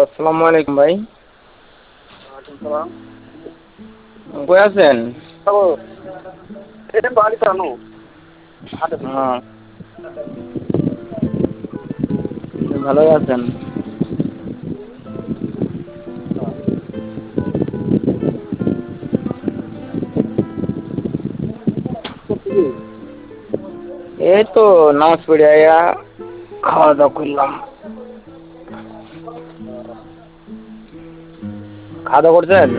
আসসালামু আলাইকুম ভাই। ওয়ালাইকুম সালাম। কই আছেন? হ্যালো, এই বাড়ি চানু হাটে থেকে। হ্যাঁ, ভালোই আছেন? হ্যাঁ, করতেছি। এই তো নামাজ পড়ে আয়া খাওয়া দাওয়া করলাম। খাওয়া দাওয়া করছেন?